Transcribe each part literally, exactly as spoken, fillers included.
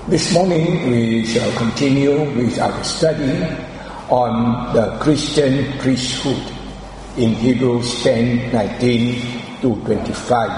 This morning we shall continue with our study on the Christian priesthood in Hebrews ten nineteen to twenty-five.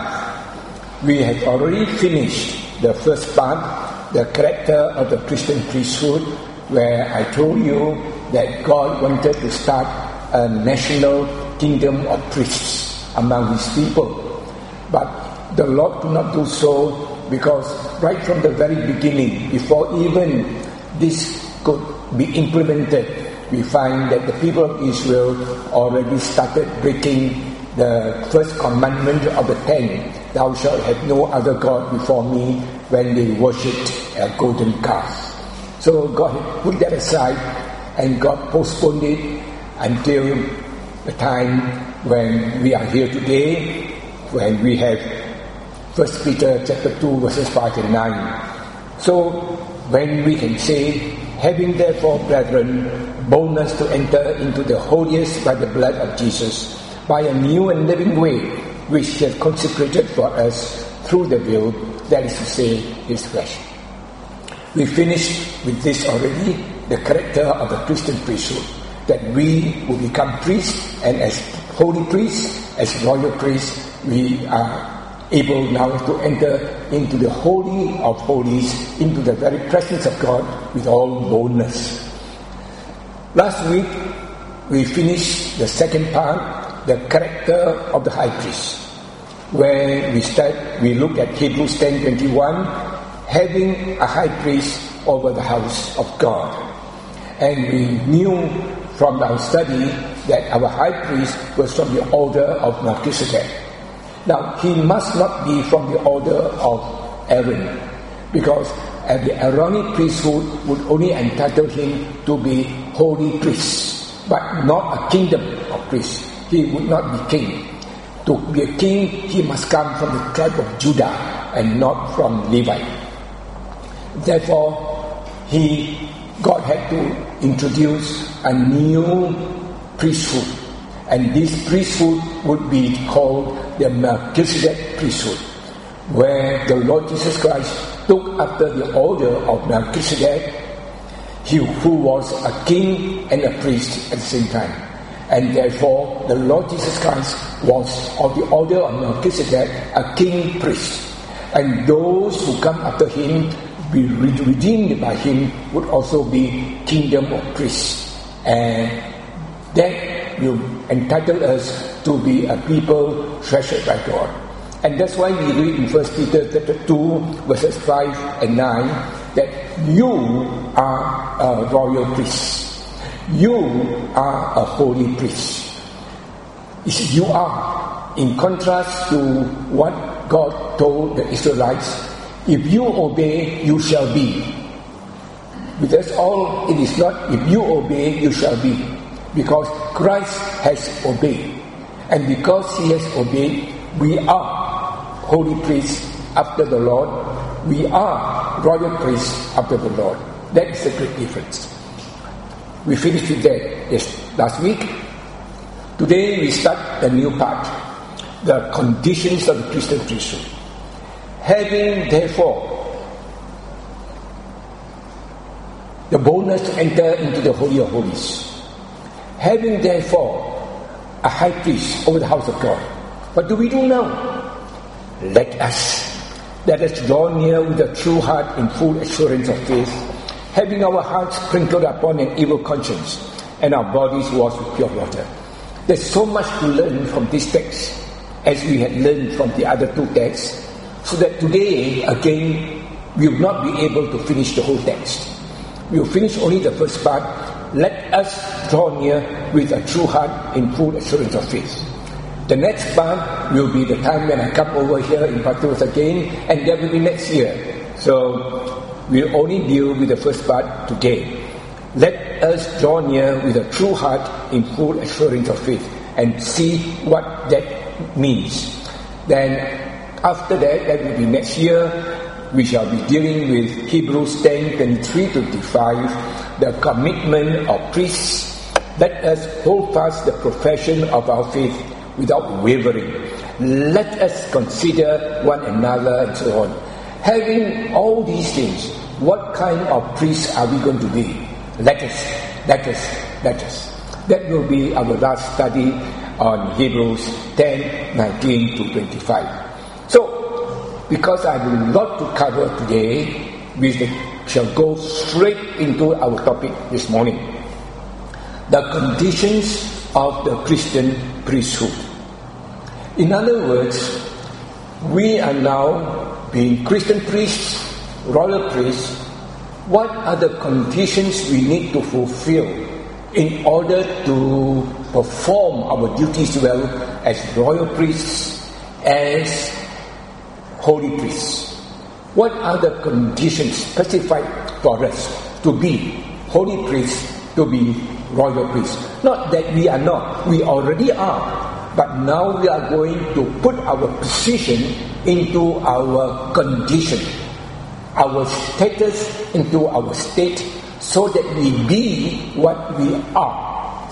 We have already finished the first part, the character of the Christian priesthood, where I told you that God wanted to start a national kingdom of priests among His people. But the Lord could not do so because right from the very beginning, before even this could be implemented, we find that the people of Israel already started breaking the first commandment of the ten, thou shalt have no other God before me, when they worshipped a golden calf. So God had put that aside, and God postponed it until the time when we are here today, when we have First Peter chapter two verses five and nine. So when we can say, having therefore, brethren, boldness to enter into the holiest by the blood of Jesus, by a new and living way, which He has consecrated for us through the veil, that is to say, His flesh. We finished with this already, the character of the Christian priesthood, that we will become priests, and as holy priests, as royal priests, we are able now to enter into the Holy of Holies, into the very presence of God with all boldness. Last week, we finished the second part, the character of the high priest, where we start, we look at Hebrews ten twenty-one, having a high priest over the house of God. And we knew from our study that our high priest was from the order of Melchizedek. Now, he must not be from the order of Aaron, because the Aaronic priesthood would only entitle him to be holy priest, but not a kingdom of priests. He would not be king. To be a king, he must come from the tribe of Judah and not from Levi. Therefore, he, God had to introduce a new priesthood, and this priesthood would be called the Melchizedek priesthood, where the Lord Jesus Christ took after the order of Melchizedek, he who was a king and a priest at the same time. And therefore, the Lord Jesus Christ was of the order of Melchizedek, a king priest. And those who come after him, be redeemed by him, would also be kingdom of priests. And that will entitle us to be a people treasured by God. And that's why we read in First Peter chapter two verses five and nine that you are a royal priest. You are a holy priest. It's you are, in contrast to what God told the Israelites, if you obey, you shall be. With us all, it is not if you obey, you shall be. Because Christ has obeyed. And because He has obeyed, we are holy priests after the Lord. We are royal priests after the Lord. That is the great difference. We finished with that yes, last week. Today we start a new part, the conditions of the Christian priesthood. Having therefore the boldness to enter into the Holy of Holies, having therefore a high priest over the house of God. What do we do now? Let us, let us draw near with a true heart in full assurance of faith, having our hearts sprinkled upon an evil conscience, and our bodies washed with pure water. There's so much to learn from this text, as we had learned from the other two texts, so that today, again, we will not be able to finish the whole text. We will finish only the first part. Let us draw near with a true heart in full assurance of faith. The next part will be the time when I come over here in Patros again, and that will be next year. So we'll only deal with the first part today. Let us draw near with a true heart in full assurance of faith and see what that means. Then after that, that will be next year, we shall be dealing with Hebrews ten twenty-three to twenty-five, the commitment of priests. Let us hold fast the profession of our faith without wavering. Let us consider one another and so on. Having all these things, what kind of priest are we going to be? Let us, let us, let us. That will be our last study on Hebrews ten, nineteen to twenty-five. So, because I have a lot to cover today, we shall go straight into our topic this morning. The conditions of the Christian priesthood. In other words, we are now being Christian priests, royal priests. What are the conditions we need to fulfill in order to perform our duties well as royal priests, as holy priests? What are the conditions specified for us to be holy priests, to be royal priests? Not that we are not, we already are. But now we are going to put our position into our condition, our status into our state, so that we be what we are.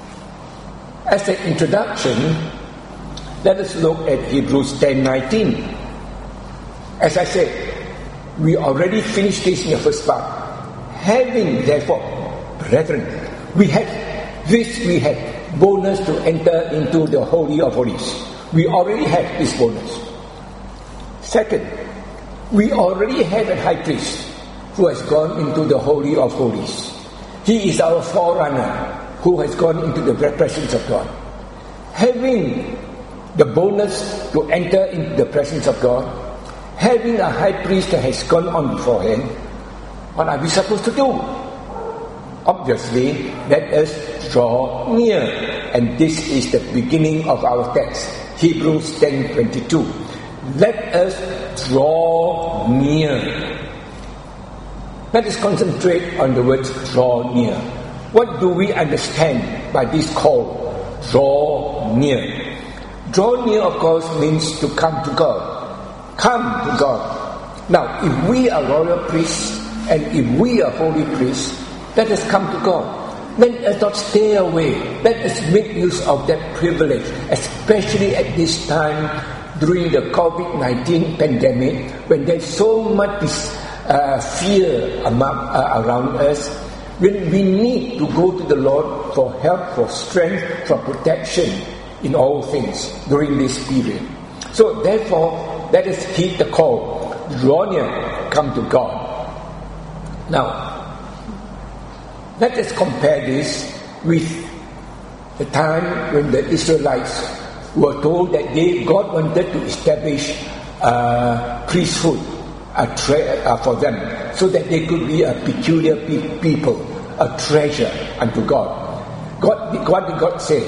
As an introduction, let us look at Hebrews ten nineteen. As I said, we already finished this in the first part. Having therefore, brethren, we have this we have. bonus to enter into the Holy of Holies. We already have this bonus. Second, we already have a high priest who has gone into the Holy of Holies. He is our forerunner who has gone into the presence of God. Having the bonus to enter into the presence of God, having a high priest that has gone on beforehand, what are we supposed to do? Obviously, let us draw near. And this is the beginning of our text, Hebrews ten twenty-two. Let us draw near. Let us concentrate on the words draw near. What do we understand by this call, draw near? Draw near, of course, means to come to God. Come to God. Now, if we are royal priests and if we are holy priests, let us come to God. Let us not stay away. Let us make use of that privilege, especially at this time during the covid nineteen pandemic, when there's so much uh, fear among, uh, around us, when we need to go to the Lord for help, for strength, for protection in all things during this period. So therefore, let us heed the call. Draw near, come to God. Now, let us compare this with the time when the Israelites were told that they, God wanted to establish a priesthood a tre- uh, for them, so that they could be a peculiar pe- people, a treasure unto God. God, what did God say?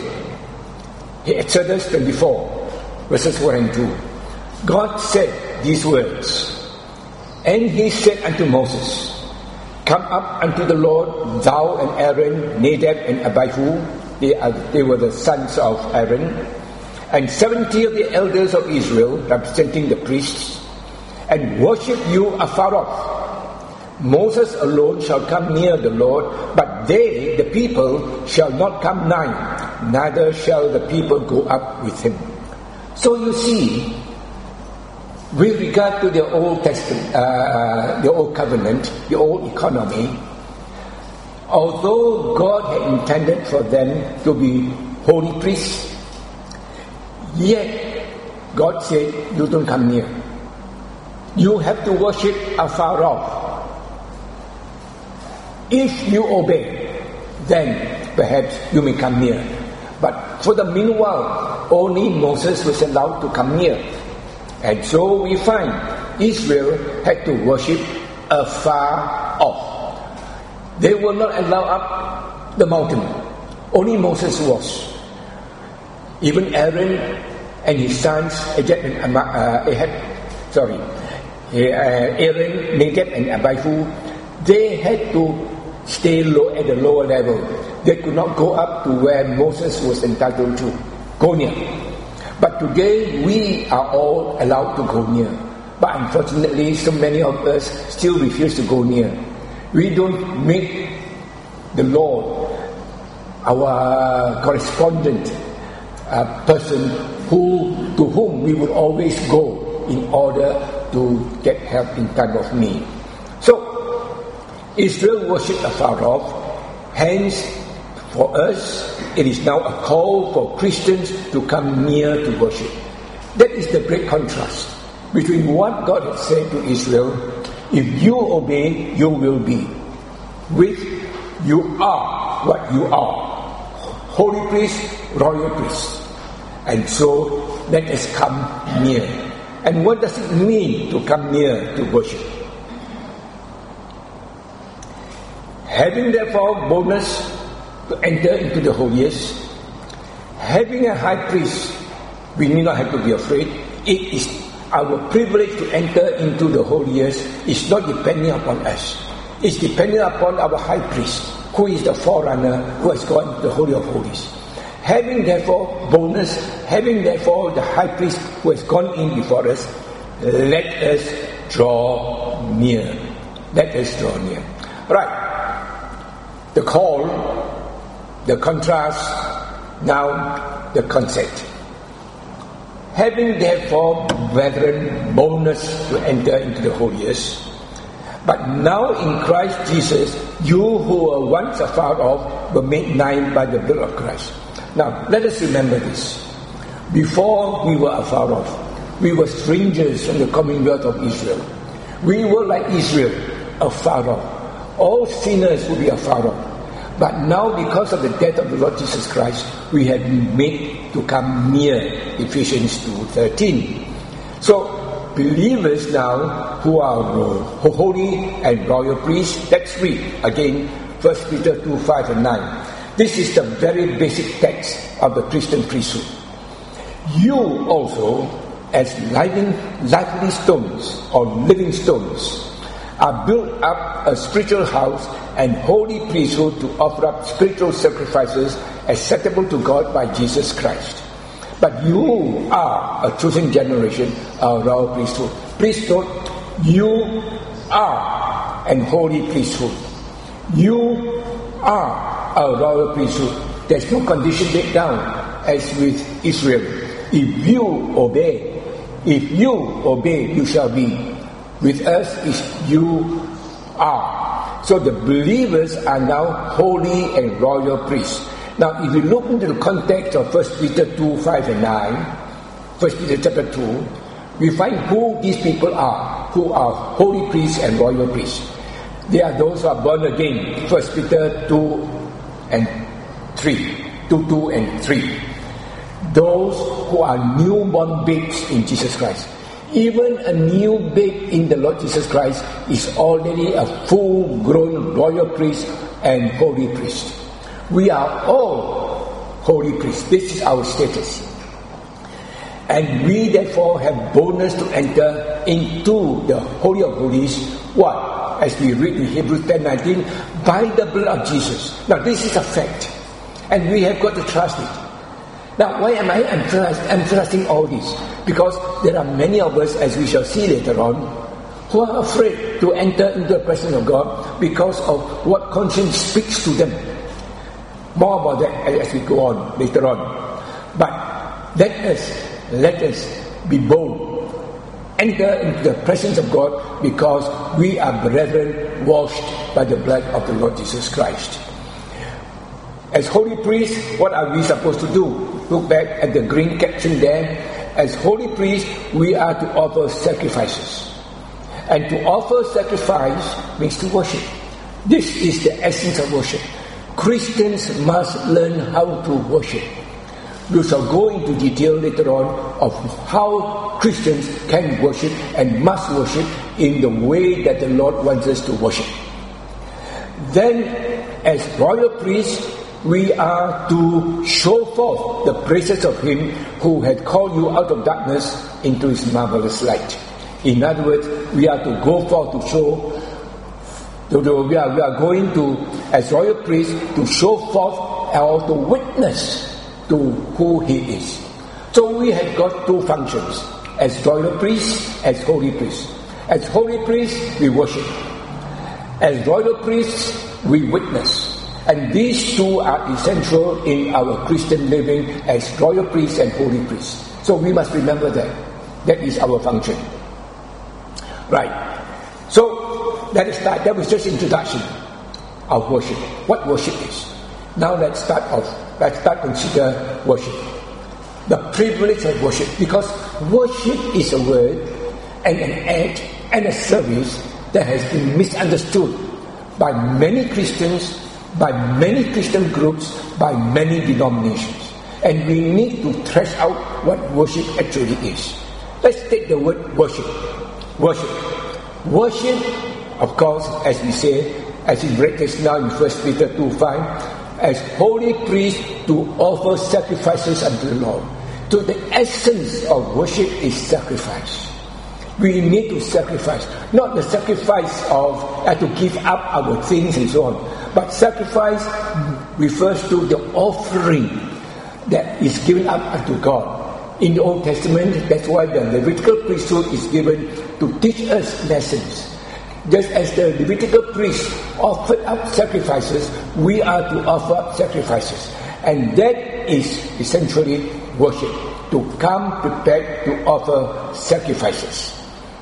Exodus twenty-four, verses one and two. God said these words, and he said unto Moses, come up unto the Lord, thou and Aaron, Nadab and Abihu, they, are, they were the sons of Aaron, and seventy of the elders of Israel, representing the priests, and worship you afar off. Moses alone shall come near the Lord, but they, the people, shall not come nigh, neither shall the people go up with him. So you see, with regard to the Old Testament, uh, the Old Covenant, the Old economy, although God had intended for them to be holy priests, yet God said, you don't come near. You have to worship afar off. If you obey, then perhaps you may come near. But for the meanwhile, only Moses was allowed to come near. And so we find Israel had to worship afar off. They were not allowed up the mountain. Only Moses was. Even Aaron and his sons, Ahab and uh, Ahab, sorry, uh, Aaron, Nadab and Abihu, they had to stay low at the lower level. They could not go up to where Moses was entitled to go near. But today we are all allowed to go near. But unfortunately, so many of us still refuse to go near. We don't make the Lord our correspondent uh, person who to whom we will always go in order to get help in time of need. So Israel worshipped afar off. Hence, for us, it is now a call for Christians to come near to worship. That is the great contrast between what God had said to Israel, if you obey, you will be, with you are what you are, holy priest, royal priest. And so, let us come near. And what does it mean to come near to worship? Having therefore boldness to enter into the holiest, having a high priest, we need not have to be afraid. It is our privilege to enter into the holiest. It's not depending upon us. It's depending upon our high priest, who is the forerunner, who has gone to the Holy of Holies. Having therefore boldness, having therefore the high priest who has gone in before us, let us draw near. Let us draw near. Right. The call, the contrast, now the concept. Having therefore, brethren, boldness to enter into the holiest, but now in Christ Jesus, you who were once afar off were made nigh by the blood of Christ. Now, let us remember this. Before we were afar off, we were strangers from the commonwealth of Israel. We were like Israel, afar off. All sinners would be afar off. But now, because of the death of the Lord Jesus Christ, we have been made to come near, Ephesians two thirteen. So, believers now who are uh, holy and royal priests, let's read again First Peter two, five and nine. This is the very basic text of the Christian priesthood. You also, as living, lively stones or living stones, are built up a spiritual house and holy priesthood to offer up spiritual sacrifices acceptable to God by Jesus Christ. But you are a chosen generation, a royal priesthood. Please note, you are an holy priesthood. You are a royal priesthood. There's no condition laid down as with Israel. If you obey, if you obey, you shall be. With us is you are. So the believers are now holy and royal priests. Now if you look into the context of First Peter two, five and nine, First Peter chapter two, we find who these people are, who are holy priests and royal priests. They are those who are born again, First Peter two and three, two, two and three. Those who are newborn babes in Jesus Christ. Even a new babe in the Lord Jesus Christ is already a full-grown royal priest and holy priest. We are all holy priests. This is our status. And we therefore have boldness to enter into the Holy of Holies. What? As we read in Hebrews ten nineteen, by the blood of Jesus. Now this is a fact. And we have got to trust it. Now, why am I emphasizing all this? Because there are many of us, as we shall see later on, who are afraid to enter into the presence of God because of what conscience speaks to them. More about that as we go on later on. But let us, let us be bold. Enter into the presence of God because we are brethren washed by the blood of the Lord Jesus Christ. As holy priests, what are we supposed to do? Look back at the green caption there. As holy priests, we are to offer sacrifices. And to offer sacrifice means to worship. This is the essence of worship. Christians must learn how to worship. We shall go into detail later on of how Christians can worship and must worship in the way that the Lord wants us to worship. Then, as royal priests, we are to show forth the praises of Him who had called you out of darkness into His marvelous light. In other words, we are to go forth to show, to do, we, are, we are going to, as royal priests, to show forth or to witness to who He is. So we have got two functions, as royal priests, as holy priests. As holy priests, we worship. As royal priests, we witness. And these two are essential in our Christian living as royal priests and holy priests. So we must remember that. That is our function. Right. So, let us start. That was just introduction of worship. What worship is. Now let's start off. Let's start consider worship. The privilege of worship. Because worship is a word and an act and a service that has been misunderstood by many Christians, by many Christian groups, by many denominations. And we need to thresh out what worship actually is. Let's take the word worship. Worship. Worship, of course, as we say, as we read just now in First Peter two five, as holy priests to offer sacrifices unto the Lord. So the essence of worship is sacrifice. We need to sacrifice. Not the sacrifice of uh, to give up our things and so on. But sacrifice refers to the offering that is given up unto God. In the Old Testament, that's why the Levitical priesthood is given to teach us lessons. Just as the Levitical priests offered up sacrifices, we are to offer up sacrifices. And that is essentially worship. To come prepared to offer sacrifices.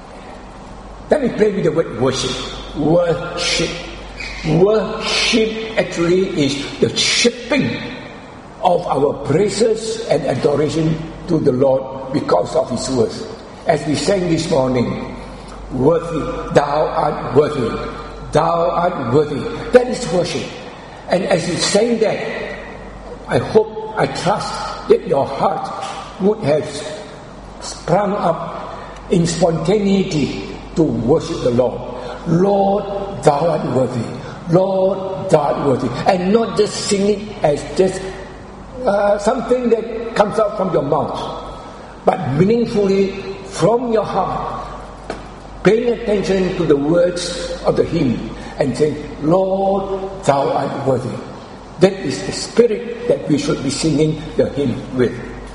Let me play with the word worship. Worship. Worship actually is the shipping of our praises and adoration to the Lord because of His worth. As we sang this morning, worthy, thou art worthy, thou art worthy. That is worship. And as you sang that, I hope, I trust that your heart would have sprung up in spontaneity to worship the Lord. Lord, thou art worthy. Lord, thou art worthy. And not just sing it as just uh, something that comes out from your mouth, but meaningfully from your heart, paying attention to the words of the hymn and saying, Lord, thou art worthy. That is the spirit that we should be singing the hymn with.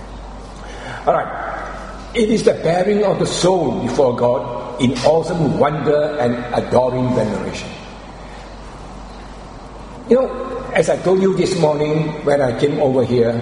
Alright, it is the bearing of the soul before God in awesome wonder and adoring veneration. You know, as I told you this morning when I came over here,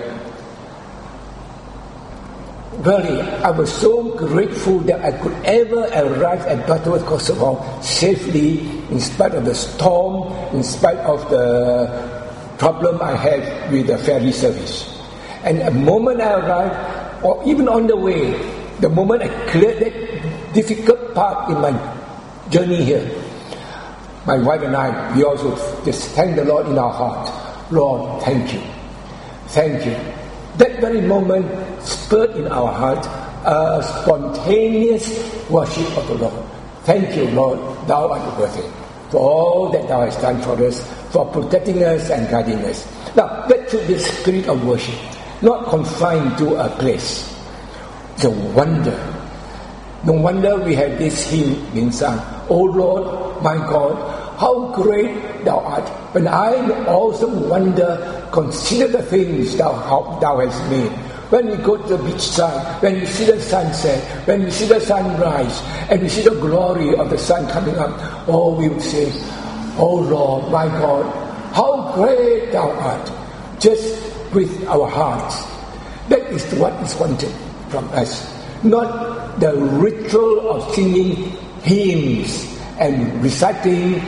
really, I was so grateful that I could ever arrive at Butterworth Kosovo safely in spite of the storm, in spite of the problem I had with the ferry service. And the moment I arrived, or even on the way, the moment I cleared that difficult part in my journey here, my wife and I, we also just thank the Lord in our heart. Lord, thank you. Thank you. That very moment spurred in our heart a spontaneous worship of the Lord. Thank you, Lord, thou art worthy for all that thou hast done for us, for protecting us and guiding us. Now, that should be the spirit of worship, not confined to a place. It's a wonder. No wonder we have this hymn being sung. O Lord, my God, how great thou art. When I in awesome wonder consider the things thou, how thou hast made. When we go to the beach side, when we see the sunset, when we see the sunrise, and we see the glory of the sun coming up, oh, we would say, oh Lord, my God, how great thou art. Just with our hearts. That is what is wanted from us. Not the ritual of singing hymns and reciting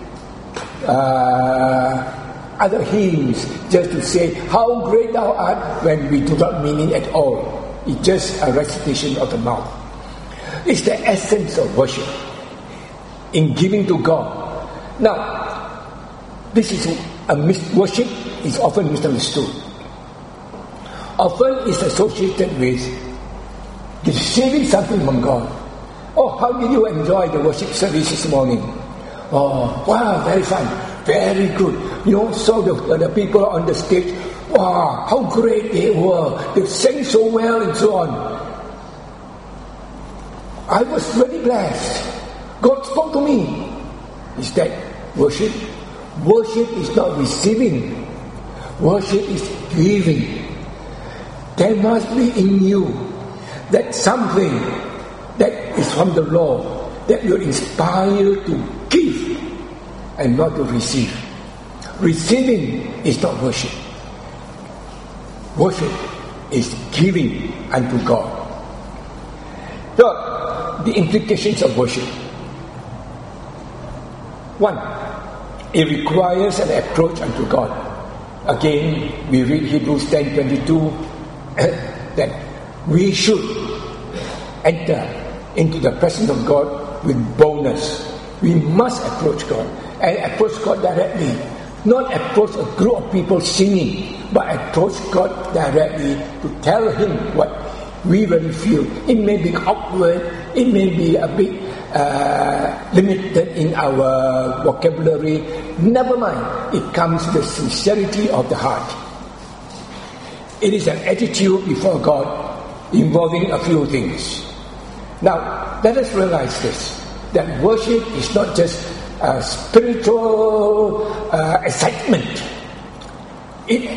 uh, other hymns just to say how great thou art when we do not mean it at all. It's just a recitation of the mouth. It's the essence of worship in giving to God. Now, this is a mis- worship is often misunderstood. Often is associated with receiving something from God. Oh, how did you enjoy the worship service this morning? Oh, wow, very fun, very good. You know, saw the, the people on the stage. Wow, how great they were. They sang so well and so on. I was very blessed. God spoke to me. Is that worship? Worship is not receiving. Worship is giving. There must be in you that something that is from the Lord that you're inspired to give and not to receive. Receiving is not worship. Worship is giving unto God. So, the implications of worship. One, it requires an approach unto God. Again, we read Hebrews ten twenty-two that we should enter into the presence of God with boldness. We must approach God and approach God directly. Not approach a group of people singing, but approach God directly to tell Him what we really feel. It may be awkward, it may be a bit uh, limited in our vocabulary. Never mind, it comes with the sincerity of the heart. It is an attitude before God involving a few things. Now, let us realize this, that worship is not just a spiritual uh, excitement. It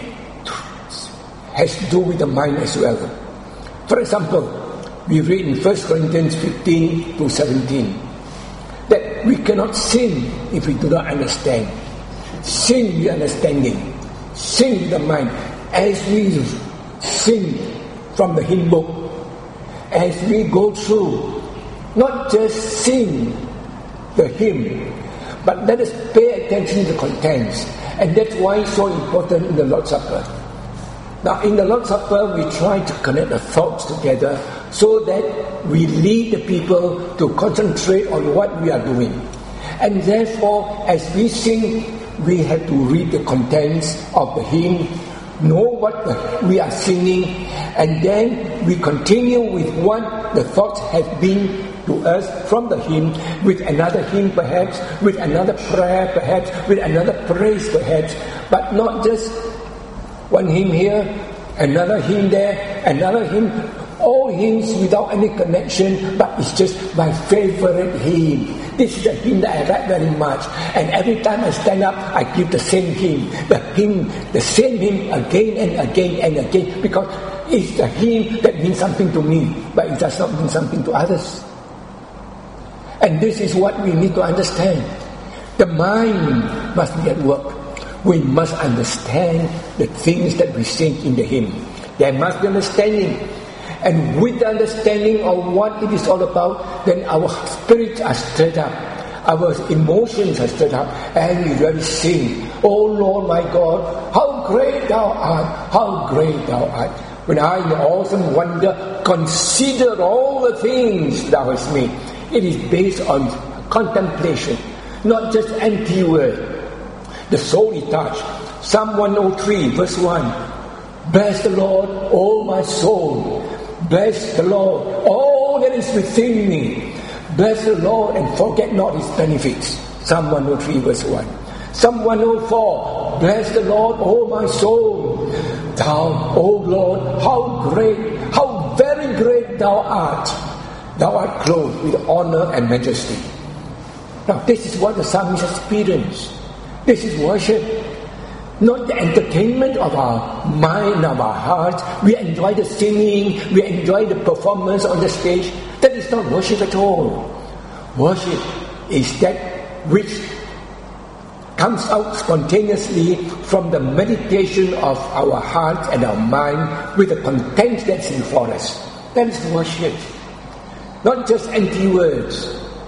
has to do with the mind as well. For example, we read in First Corinthians fifteen to seventeen that we cannot sing if we do not understand. Sing with understanding. Sing with the mind. As we sing from the hymn book, as we go through, not just sing the hymn, but let us pay attention to the contents. And that's why it's so important in the Lord's Supper. Now, in the Lord's Supper, we try to connect the thoughts together so that we lead the people to concentrate on what we are doing. And therefore, as we sing, we have to read the contents of the hymn, know what the, we are singing, and then we continue with what the thoughts have been to us from the hymn, with another hymn perhaps, with another prayer perhaps, with another praise perhaps, but not just one hymn here, another hymn there, another hymn, all hymns without any connection, but it's just my favorite hymn. This is the hymn that I like very much, and every time I stand up, I give the same hymn, the hymn, the same hymn again and again and again, because it's the hymn that means something to me, but it does not mean something to others. And this is what we need to understand. The mind must be at work. We must understand the things that we sing in the hymn. There must be understanding. And with the understanding of what it is all about, then our spirits are stirred up. Our emotions are stirred up. And we really sing, "Oh Lord my God, how great Thou art, how great Thou art. When I in awesome wonder consider all the things Thou hast made." It is based on contemplation, not just empty word. The soul is touched. Psalm one oh three verse one. Bless the Lord, O my soul. Bless the Lord, all that is within me. Bless the Lord and forget not His benefits. Psalm one oh three verse one. Psalm one oh four. Bless the Lord, O my soul. Thou, O Lord, how great, how very great Thou art. Thou art clothed with honor and majesty. Now this is what the psalmist experienced. This is worship. Not the entertainment of our mind, of our heart. We enjoy the singing, we enjoy the performance on the stage. That is not worship at all. Worship is that which comes out spontaneously from the meditation of our heart and our mind with the content that's before us. That is worship. Not just empty words.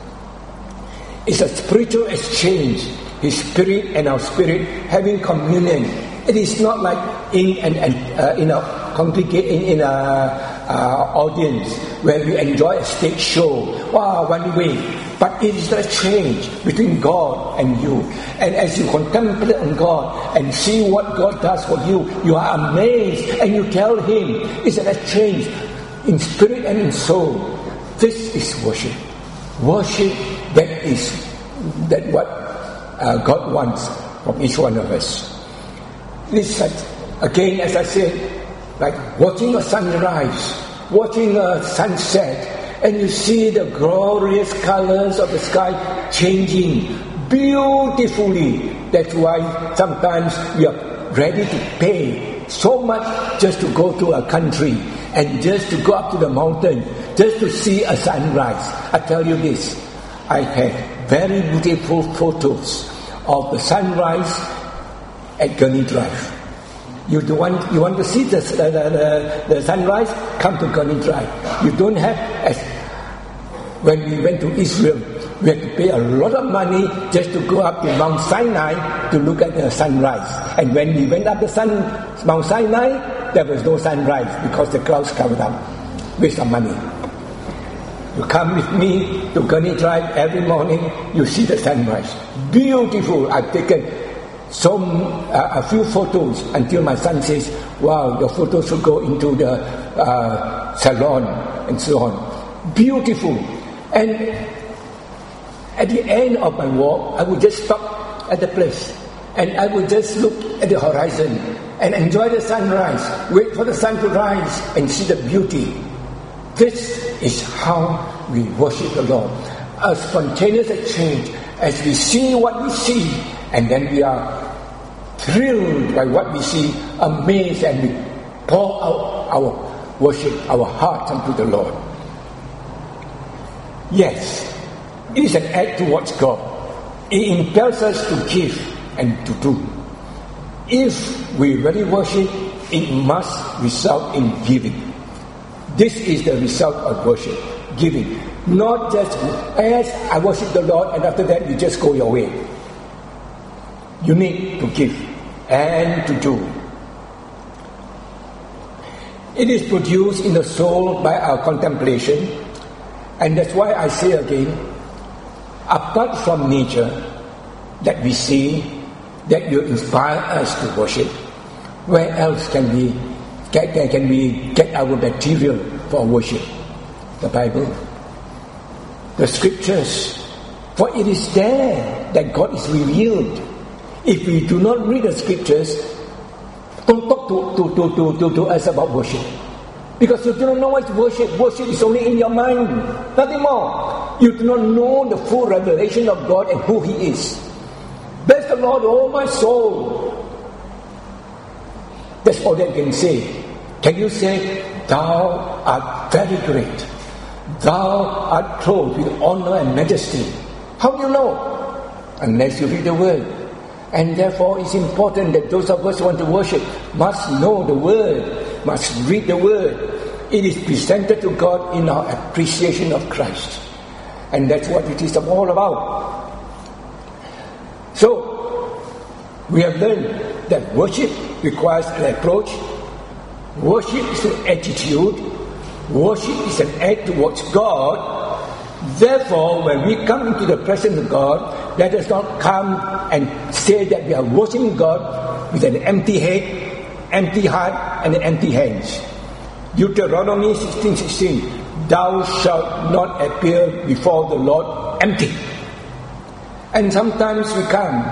It's a spiritual exchange. His spirit and our spirit having communion. It is not like in an, an uh, in a congregate in, in a uh, audience where we enjoy a stage show. Wow, one way. But it is a change between God and you. And as you contemplate on God and see what God does for you, you are amazed and you tell Him, it's an exchange in spirit and in soul. This is worship. Worship that is that what uh, God wants from each one of us. This like, again, as I said, like watching a sunrise, watching a sunset, and you see the glorious colors of the sky changing beautifully. That's why sometimes we are ready to pay so much just to go to a country and just to go up to the mountain, just to see a sunrise. I tell you this, I have very beautiful photos of the sunrise at Gurney Drive. You do want you want to see the the, the, the sunrise? Come to Gurney Drive. You don't have, as when we went to Israel, We had to pay a lot of money just to go up to Mount Sinai to look at the sunrise. And when we went up the sun, Mount Sinai, there was no sunrise because the clouds covered up. Waste of money. You come with me to Gurney Drive every morning, you see the sunrise. Beautiful. I've taken some uh, a few photos until my son says, wow, your photos should go into the uh, salon and so on. Beautiful. And at the end of my walk, I would just stop at the place and I would just look at the horizon and enjoy the sunrise, wait for the sun to rise and see the beauty. This is how we worship the Lord. A spontaneous exchange as we see what we see, and then we are thrilled by what we see, amazed, and we pour out our worship, our hearts unto the Lord. Yes, it is an act towards God. It impels us to give and to do. If we really worship, it must result in giving. This is the result of worship, giving. Not just, as I worship the Lord and after that you just go your way. You need to give and to do. It is produced in the soul by our contemplation, and that's why I say again, apart from nature that we see, that will inspire us to worship, where else can we get, can we get our material for worship? The Bible, the scriptures, for it is there that God is revealed. If we do not read the scriptures, don't talk to, to, to, to, to, to us about worship. Because you do not know what is worship. Worship is only in your mind, nothing more. You do not know the full revelation of God and who He is. Bless the Lord, oh my soul. That's all that you can say. Can you say, Thou art very great. Thou art clothed with honor and majesty. How do you know? Unless you read the Word. And therefore it's important that those of us who want to worship must know the Word, must read the Word. It is presented to God in our appreciation of Christ. And that's what it is all about. So, we have learned that worship requires an approach. Worship is an attitude. Worship is an act towards God. Therefore, when we come into the presence of God, let us not come and say that we are worshiping God with an empty head, empty heart, and empty hands. Deuteronomy sixteen sixteen, Thou shalt not appear before the Lord empty. And sometimes we come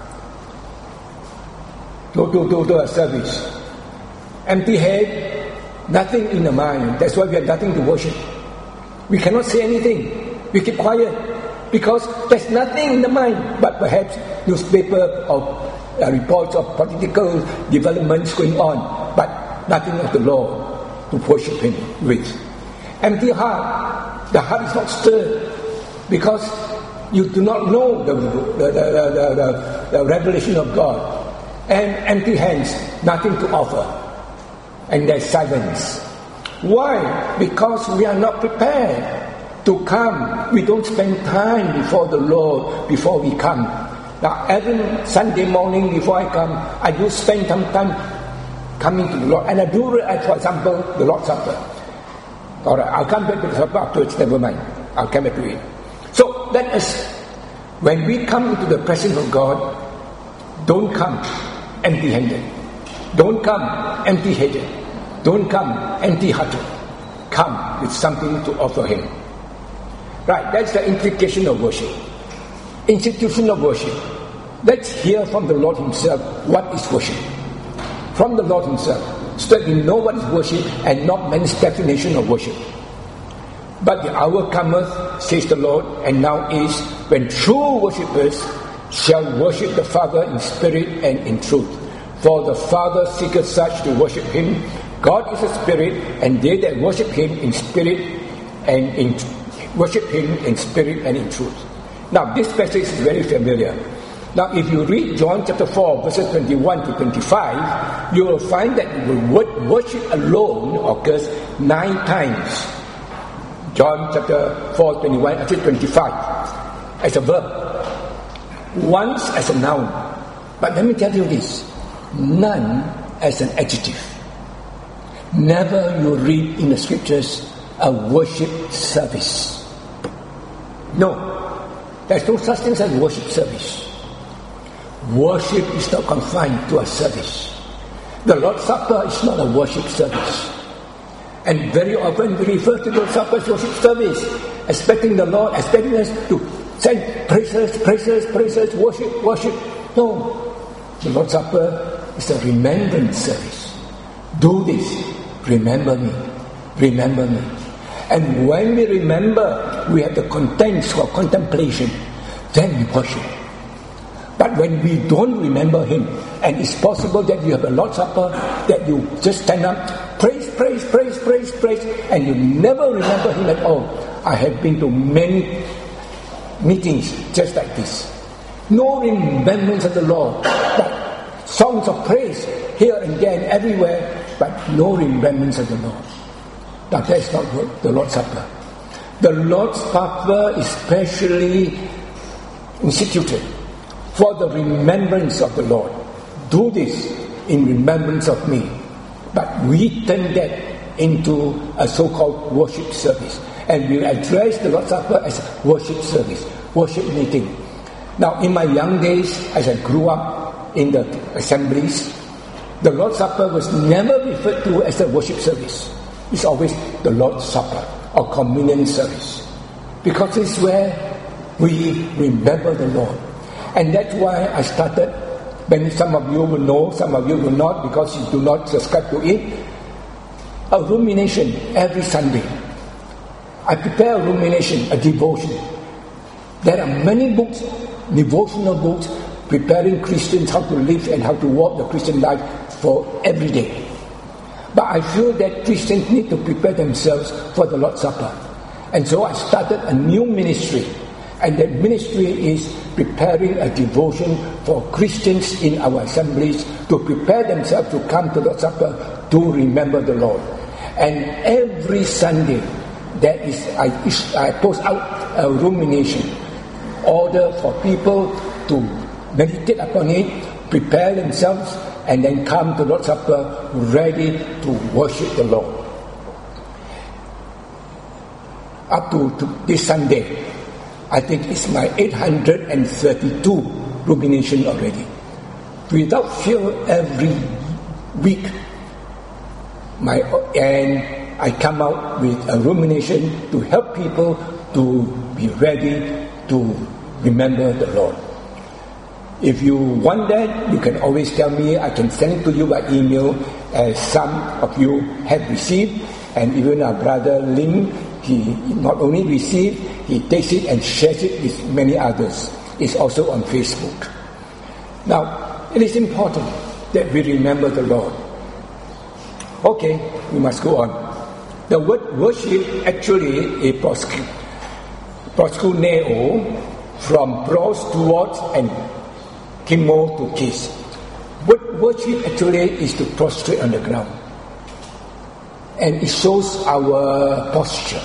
to, to, to, to a service, empty head, nothing in the mind. That's why we have nothing to worship. We cannot say anything. We keep quiet because there's nothing in the mind but perhaps newspaper or uh, reports of political developments going on, but nothing of the Lord to worship Him with. Empty heart, the heart is not stirred because you do not know the, the, the, the, the, the revelation of God. And empty hands, nothing to offer. And there's silence. Why? Because we are not prepared to come. We don't spend time before the Lord before we come. Now every Sunday morning before I come, I do spend some time coming to the Lord. And I do, for example, the Lord's Supper. Alright, I'll come back to the supper afterwards, never mind. I'll come back to it. So let us, when we come into the presence of God, don't come empty-handed. Don't come empty-headed. Don't come empty-hearted. Come with something to offer Him. Right, that's the implication of worship. Institution of worship. Let's hear from the Lord Himself what is worship. From the Lord Himself, so that we know what is worship and not man's definition of worship. But the hour cometh, says the Lord, and now is, when true worshippers shall worship the Father in spirit and in truth. For the Father seeketh such to worship Him. God is a spirit, and they that worship Him in spirit and in worship Him in spirit and in truth. Now this passage is very familiar. Now if you read John chapter four, verses twenty-one to twenty-five, you will find that the word worship alone occurs nine times. John chapter four, twenty-one to twenty-five. as a verb, once as a noun. But let me tell you this, none as an adjective. Never you read in the scriptures a worship service. No, there's no such thing as worship service. Worship is not confined to a service. The Lord's Supper is not a worship service. And very often we refer to the Lord's Supper as worship service, expecting the Lord, expecting us to sing praises, praises, praises, worship, worship. No, the Lord's Supper is a remembrance service. Do this, remember me, remember me. And when we remember, we have the contents for contemplation, then we worship. But when we don't remember Him, and it's possible that you have a Lord's Supper, that you just stand up, praise, praise, praise, praise, praise, and you never remember Him at all. I have been to many meetings just like this. No remembrance of the Lord, but songs of praise here and there and everywhere, but no remembrance of the Lord. But that's not the Lord's Supper. The Lord's Supper is specially instituted for the remembrance of the Lord. Do this in remembrance of me. But we turn that into a so-called worship service. And we address the Lord's Supper as worship service, worship meeting. Now, in my young days, as I grew up in the assemblies, the Lord's Supper was never referred to as a worship service. It's always the Lord's Supper or communion service. Because it's where we remember the Lord. And that's why I started, when some of you will know, some of you will not, because you do not subscribe to it, a rumination every Sunday. I prepare a rumination, a devotion. There are many books, devotional books, preparing Christians how to live and how to walk the Christian life for every day. But I feel that Christians need to prepare themselves for the Lord's Supper. And so I started a new ministry. And that ministry is preparing a devotion for Christians in our assemblies to prepare themselves to come to the Lord's Supper to remember the Lord. And every Sunday, there is I, I post out a rumination, order for people to meditate upon it, prepare themselves, and then come to the Lord's Supper ready to worship the Lord. Up to, to this Sunday, I think it's my eight hundred thirty-two rumination already. Without fail, every week, my and I come out with a rumination to help people to be ready to remember the Lord. If you want that, you can always tell me. I can send it to you by email, as some of you have received, and even our brother Lim, he not only received, he takes it and shares it with many others. It's also on Facebook. Now, it is important that we remember the Lord. Okay, we must go on. The word worship actually is proskuneo, from pros towards and kimo to kiss. But worship actually is to prostrate on the ground. And it shows our posture,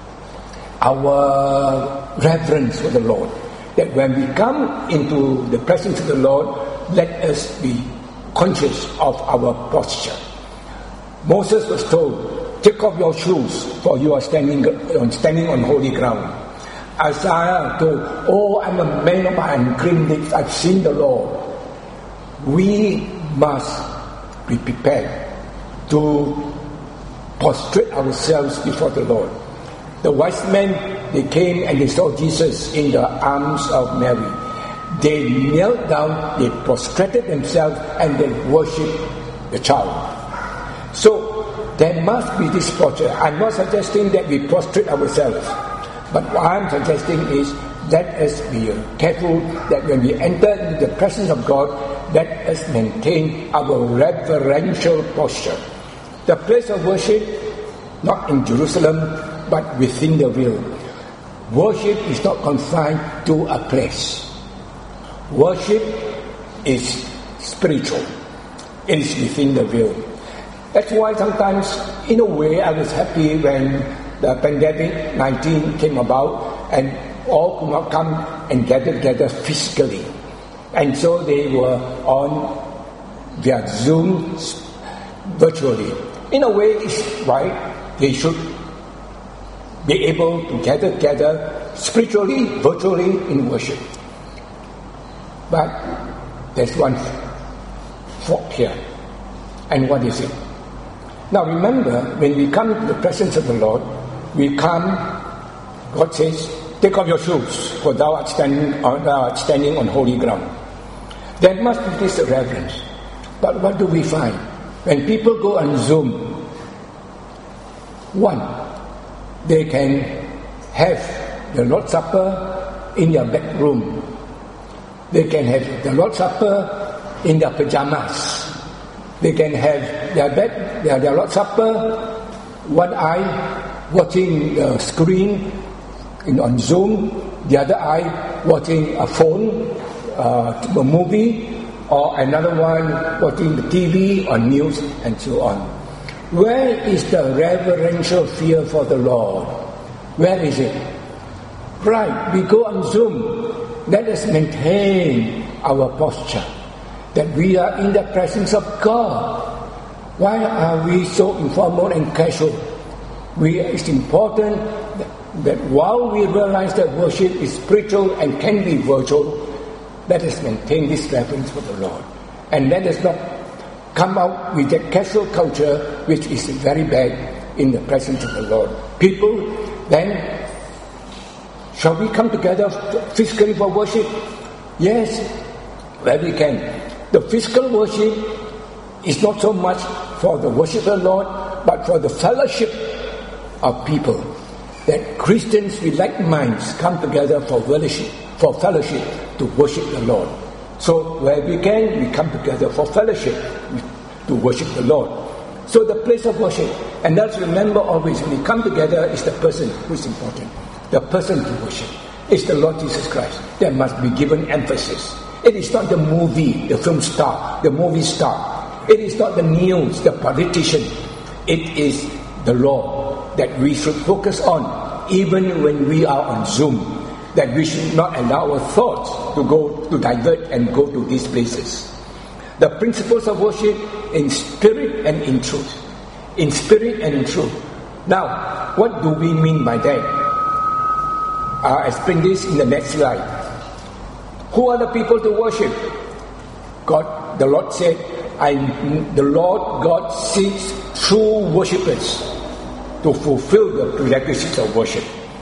our reverence for the Lord. That when we come into the presence of the Lord, let us be conscious of our posture. Moses was told, take off your shoes, for you are standing on, standing on holy ground. Isaiah told, oh, I'm a man of unclean lips, I've seen the Lord. We must be prepared to prostrate ourselves before the Lord. The wise men, they came and they saw Jesus in the arms of Mary. They knelt down, they prostrated themselves, and they worshipped the child. So there must be this posture. I'm not suggesting that we prostrate ourselves, but what I'm suggesting is let us be careful that when we enter into the presence of God, let us maintain our reverential posture. The place of worship, not in Jerusalem, but within the veil. Worship is not confined to a place. Worship is spiritual. It is within the veil. That's why sometimes, in a way, I was happy when the pandemic nineteen came about, and all could not come and gather together physically. And so they were on their Zoom virtually. In a way, it's right. They should be able to gather together spiritually, virtually in worship. But there's one fault here. And what is it? Now remember, when we come to the presence of the Lord, we come, God says, take off your shoes, for thou art standing on, uh, standing on holy ground. There must be this reverence. But what do we find? When people go on Zoom, one, they can have the Lord's Supper in their bedroom. They can have the Lord's Supper in their pajamas. They can have their bed, their, their Lord's Supper, one eye watching the screen in, on Zoom, the other eye watching a phone, uh, a movie, or another one watching the T V or news and so on. Where is the reverential fear for the Lord? Where is it? Right, we go on Zoom. Let us maintain our posture, that we are in the presence of God. Why are we so informal and casual? We, it's important that, that while we realize that worship is spiritual and can be virtual, let us maintain this reverence for the Lord. And let us not come out with that casual culture which is very bad in the presence of the Lord. People, then, shall we come together physically for worship? Yes, where we can. The physical worship is not so much for the worship of the Lord, but for the fellowship of people. That Christians with like minds come together for fellowship, for fellowship to worship the Lord. So where we can, we come together for fellowship to worship the Lord. So the place of worship, and let's remember always, when we come together, is the person who is important. The person to worship is the Lord Jesus Christ. There must be given emphasis. It is not the movie, the film star, the movie star. It is not the news, the politician. It is the Lord that we should focus on, even when we are on Zoom. That we should not allow our thoughts to go to divert and go to these places. The principles of worship in spirit and in truth. In spirit and in truth. Now, what do we mean by that? I'll explain this in the next slide. Who are the people to worship? God, the Lord said, I, the Lord God seeks true worshippers to fulfill the prerequisites of worship.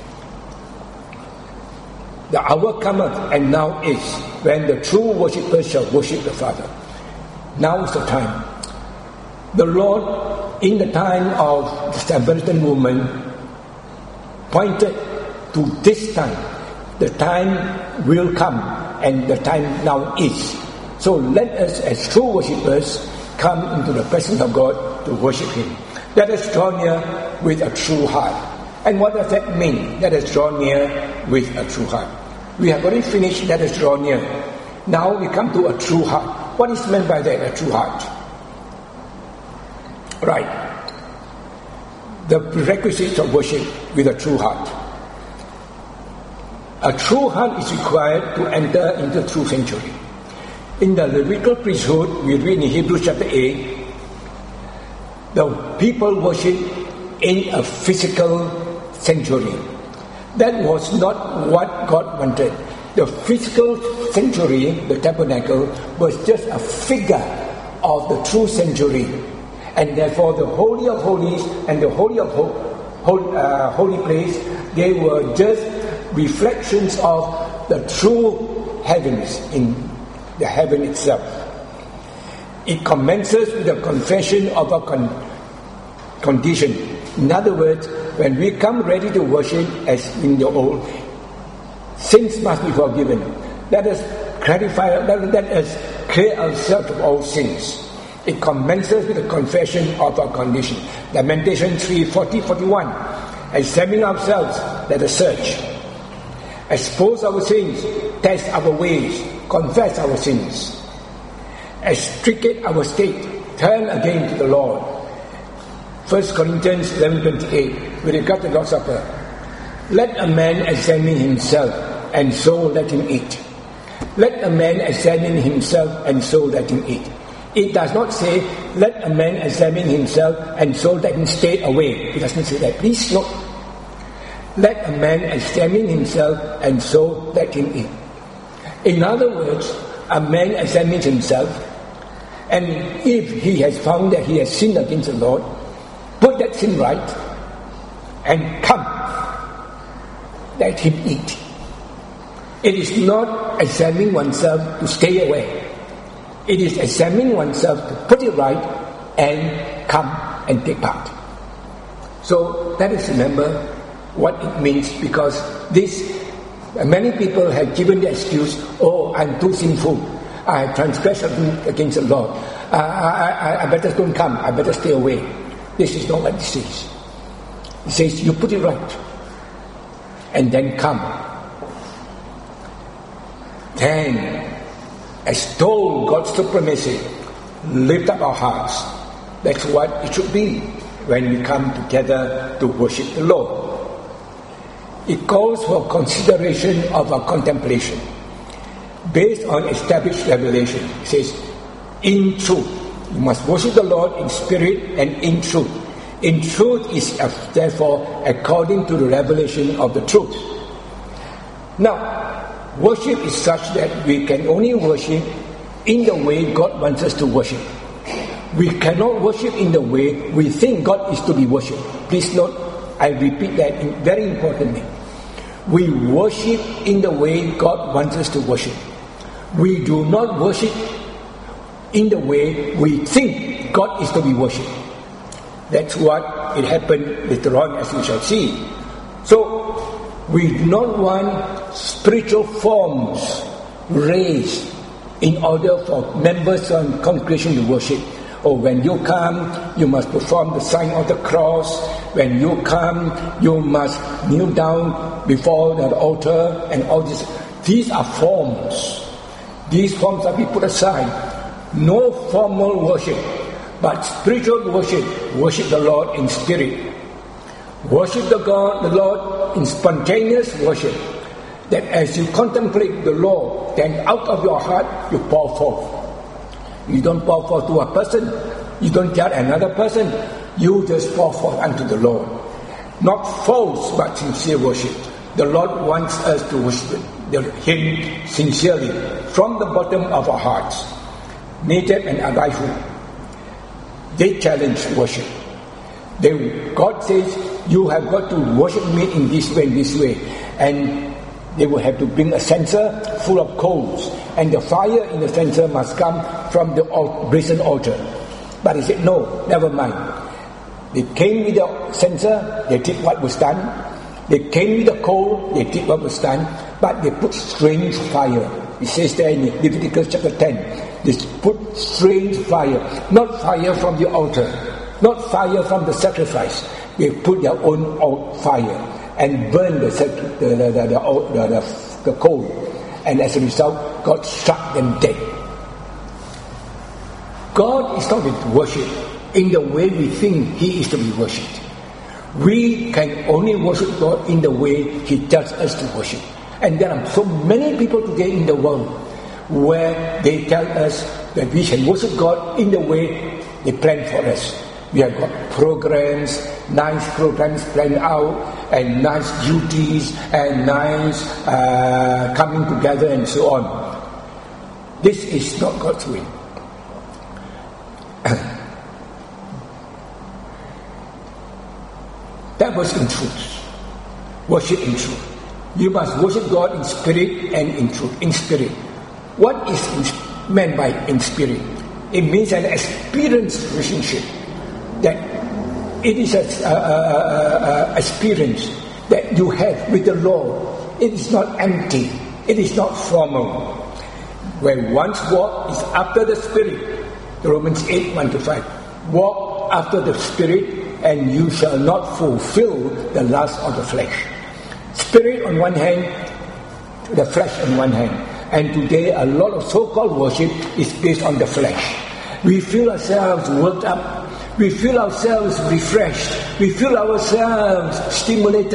The hour cometh, and now is, when the true worshippers shall worship the Father. Now is the time. The Lord, in the time of the Samaritan woman, pointed to this time. The time will come, and the time now is. So let us, as true worshippers, come into the presence of God to worship Him. Let us draw near with a true heart. And what does that mean? Let us draw near with a true heart. We have already finished, let us draw near. Now we come to a true heart. What is meant by that, a true heart? Right. The prerequisites of worship with a true heart. A true heart is required to enter into the true sanctuary. In the Levitical priesthood, we read in Hebrews chapter eight, the people worship in a physical sanctuary. That was not what God wanted. The physical sanctuary, the tabernacle, was just a figure of the true sanctuary. And therefore the Holy of Holies and the Holy of Ho- Ho- uh, Holy Place, they were just reflections of the true heavens in the heaven itself. It commences with a confession of a con- condition. In other words, when we come ready to worship as in the old, sins must be forgiven. Let us clarify, let, let us clear ourselves of all sins. It commences with a confession of our condition. Lamentations three, forty, forty-one. Examine ourselves, let us search. Expose our sins, test our ways, confess our sins. Extricate our state, turn again to the Lord. First Corinthians eleven twenty-eight, with regard to the Lord's Supper. Let a man examine himself, and so let him eat. Let a man examine himself, and so let him eat. It does not say, let a man examine himself, and so let him stay away. It doesn't say that. Please note. Let a man examine himself, and so let him eat. In other words, a man examines himself, and if he has found that he has sinned against the Lord, put that sin right, and come, let him eat. It is not examining oneself to stay away. It is examining oneself to put it right and come and take part. So let us remember what it means, because this many people have given the excuse, oh, I'm too sinful, I have transgressed against the Lord, I, I, I, I better don't come, I better stay away. This is not what it says. It says you put it right and then come. Then extol God's supremacy, lift up our hearts. That's what it should be when we come together to worship the Lord. It calls for consideration of our contemplation based on established revelation. It says, in truth. You must worship the Lord in spirit and in truth. In truth is therefore according to the revelation of the truth. Now, worship is such that we can only worship in the way God wants us to worship. We cannot worship in the way we think God is to be worshipped. Please note, I repeat that very importantly. We worship in the way God wants us to worship. We do not worship in the way we think God is to be worshipped. That's what it happened later on, as we shall see. So, we do not want spiritual forms raised in order for members of the congregation to worship. Or when you come, you must perform the sign of the cross. When you come, you must kneel down before the altar and all this. These are forms. These forms are to be put aside. No formal worship, but spiritual worship. Worship the Lord in spirit. Worship the God, the Lord in spontaneous worship. That as you contemplate the Lord, then out of your heart you pour forth. You don't pour forth to a person. You don't judge another person. You just pour forth unto the Lord. Not false, but sincere worship. The Lord wants us to worship Him sincerely from the bottom of our hearts. Nadab and Abihu, they challenge worship. They, God says, you have got to worship me in this way, in this way. And they will have to bring a censer full of coals. And the fire in the censer must come from the brazen altar. But he said, no, never mind. They came with the censer, they did what was done. They came with the coal, they did what was done. But they put strange fire. It says there in Leviticus chapter ten. They put strange fire. Not fire from the altar. Not fire from the sacrifice. They put their own fire and burn the, the, the, the, the, the, the coal. And as a result, God struck them dead. God is not to worship in the way we think He is to be worshipped. We can only worship God in the way He tells us to worship. And there are so many people today in the world where they tell us that we can worship God in the way they plan for us. We have got programs, nice programs planned out, and nice duties, and nice uh, coming together and so on. This is not God's way. That was in truth. Worship in truth. You must worship God in spirit and in truth. In spirit. What is in, meant by in spirit? It means an experienced relationship. That it is an a, a, a experience that you have with the Lord. It is not empty. It is not formal. Where one's walk is after the Spirit. Romans eight, one to five. Walk after the Spirit, and you shall not fulfill the lust of the flesh. Spirit on one hand, the flesh on one hand. And today a lot of so-called worship is based on the flesh. We feel ourselves worked up. We feel ourselves refreshed. We feel ourselves stimulated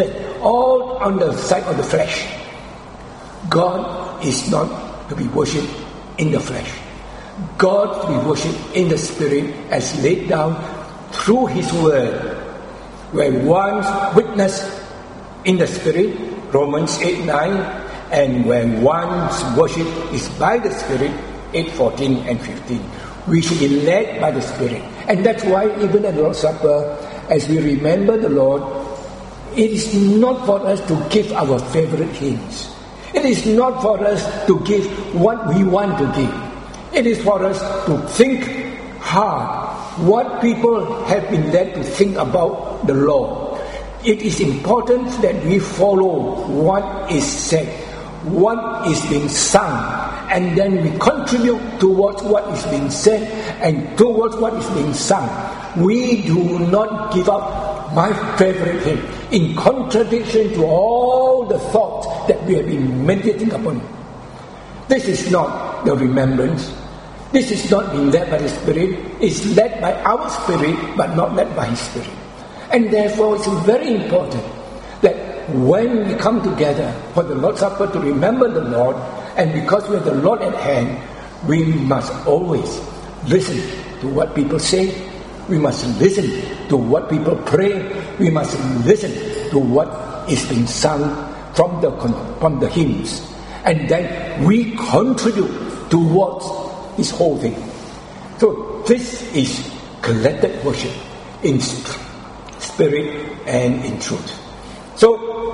all on the side of the flesh. God is not to be worshipped in the flesh. God to be worshipped in the Spirit as laid down through His Word, where one witness in the Spirit, Romans eight nine, and where one's worship is by the Spirit, eight fourteen and fifteen. We should be led by the Spirit. And that's why even at the Lord's Supper, as we remember the Lord, it is not for us to give our favorite hymns. It is not for us to give what we want to give. It is for us to think hard what people have been led to think about the Lord. It is important that we follow what is said, what is being sung, and then we contribute towards what is being said and towards what is being sung. We do not give up my favorite hymn in contradiction to all the thoughts that we have been meditating upon. This is not the remembrance. This is not being led by the Spirit. It's led by our spirit, but not led by His Spirit. And therefore, it's very important that when we come together for the Lord's Supper to remember the Lord, and because we have the Lord at hand, we must always listen to what people say. We must listen to what people pray. We must listen to what is being sung from the from the hymns, and then we contribute towards this whole thing. So this is collected worship in spirit and in truth. So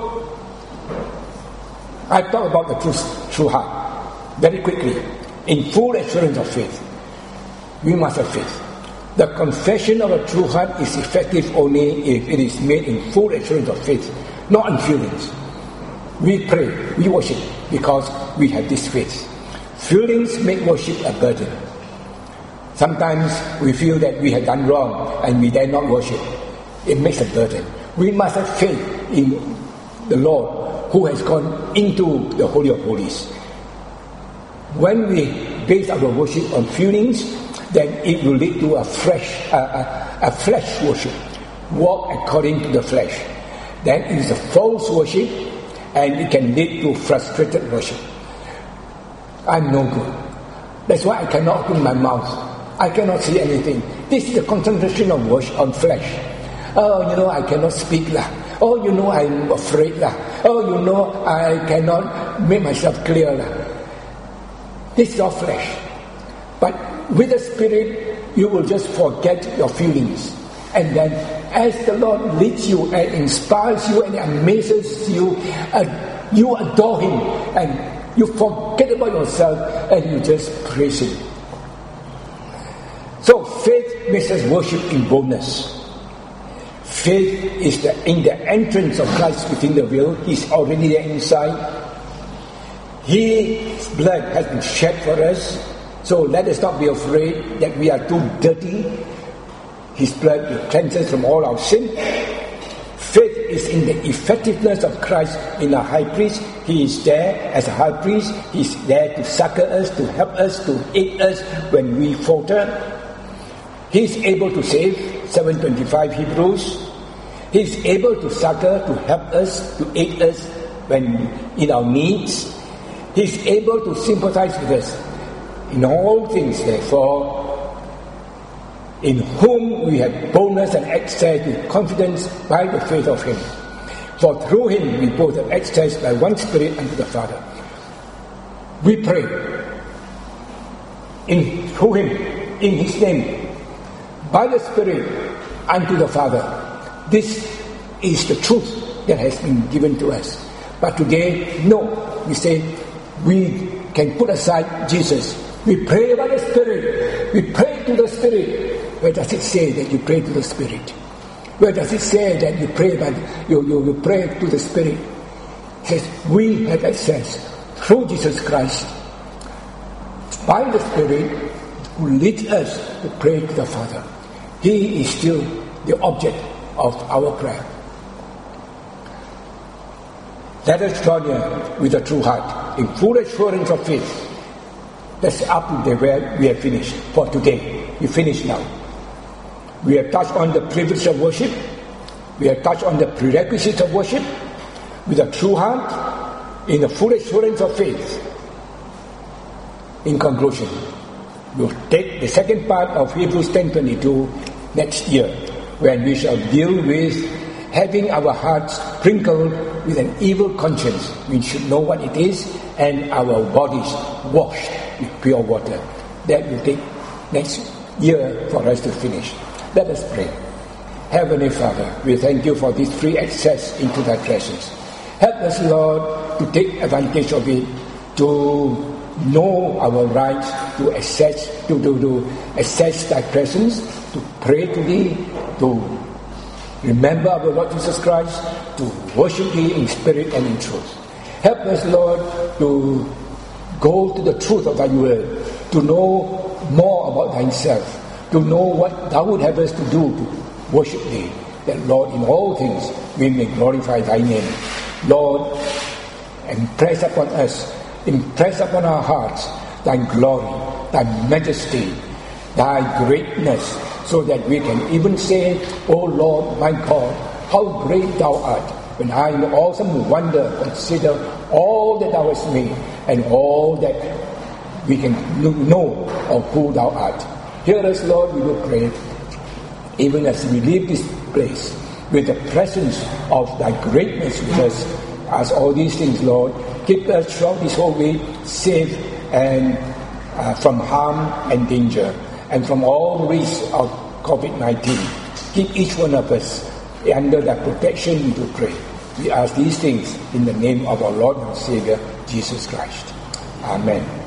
I talk about the true, true heart very quickly. In full assurance of faith, we must have faith. The confession of a true heart is effective only if it is made in full assurance of faith, not in feelings. We pray, we worship because we have this faith. Feelings make worship a burden. Sometimes we feel that we have done wrong and we dare not worship. It makes a burden. We must have faith in the Lord who has gone into the Holy of Holies. When we base our worship on feelings, then it will lead to a fresh, uh, a, a flesh worship. Walk according to the flesh. Then it is a false worship, and it can lead to frustrated worship. I'm no good. That's why I cannot open my mouth. I cannot see anything. This is the concentration of worship on flesh. Oh, you know, I cannot speak lah. Oh, you know, I'm afraid lah. Oh, you know, I cannot make myself clear lah. This is all flesh. But with the Spirit, you will just forget your feelings. And then as the Lord leads you and inspires you and amazes you, uh, you adore Him and you forget about yourself and you just praise Him. So faith makes us worship in boldness. Faith is the, in the entrance of Christ within the veil. He's already there inside. His blood has been shed for us. So let us not be afraid that we are too dirty. His blood will cleanse us from all our sin. Faith is in the effectiveness of Christ in our high priest. He is there as a high priest. He is there to succor us, to help us, to aid us when we falter. He is able to save, seven twenty-five Hebrews. He is able to succor, to help us, to aid us when in our needs. He is able to sympathize with us in all things, therefore, in whom we have boldness and access with confidence by the faith of Him. For through Him we both have access by one Spirit unto the Father. We pray in through Him, in His name, by the Spirit unto the Father. This is the truth that has been given to us. But today, no, we say we can put aside Jesus. We pray by the Spirit. We pray to the Spirit. Where does it say that you pray to the Spirit? Where does it say that you pray by you, you, you pray to the Spirit? It says we have access through Jesus Christ by the Spirit who leads us to pray to the Father. He is still the object of our prayer. Let us draw near with a true heart, in full assurance of faith. That's up to the where we have finished for today. We finish now. We have touched on the privilege of worship. We have touched on the prerequisites of worship. with a true heart, in the full assurance of faith. In conclusion, we'll take the second part of Hebrews ten twenty-two next year, when we shall deal with having our hearts sprinkled with an evil conscience. We should know what it is, and our bodies washed with pure water. That will take next year for us to finish. Let us pray. Heavenly Father, we thank you for this free access into thy presence. Help us, Lord, to take advantage of it, to know our rights, to access, to, to, to access thy presence, to pray to thee, to remember our Lord Jesus Christ, to worship thee in spirit and in truth. Help us, Lord, to go to the truth of thy word, to know more about thyself, to know what thou would have us to do to worship thee, that, Lord, in all things we may glorify thy name. Lord, impress upon us, impress upon our hearts thy glory, thy majesty, thy greatness, so that we can even say, O Lord, my God, how great thou art, when I in awesome wonder consider all that thou hast made, and all that we can know of who thou art. Hear us, Lord, we will pray, even as we leave this place, with the presence of thy greatness with us. As all these things, Lord, keep us throughout this whole week safe and uh, from harm and danger, and from all risks of covid nineteen. Keep each one of us under thy protection, we do pray. We ask these things in the name of our Lord and Savior, Jesus Christ. Amen.